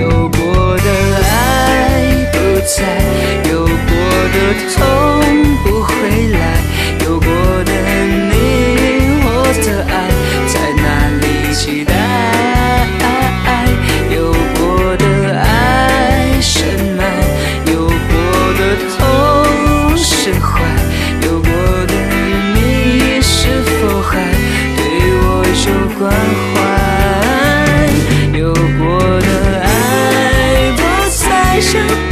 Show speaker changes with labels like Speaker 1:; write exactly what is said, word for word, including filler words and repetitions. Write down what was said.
Speaker 1: 有过的爱不在，有过的痛不回来，有过的你我的爱在哪里期待，有过的爱深埋，有过的痛释怀，有过的你是否还对我有关怀，有过的爱不再，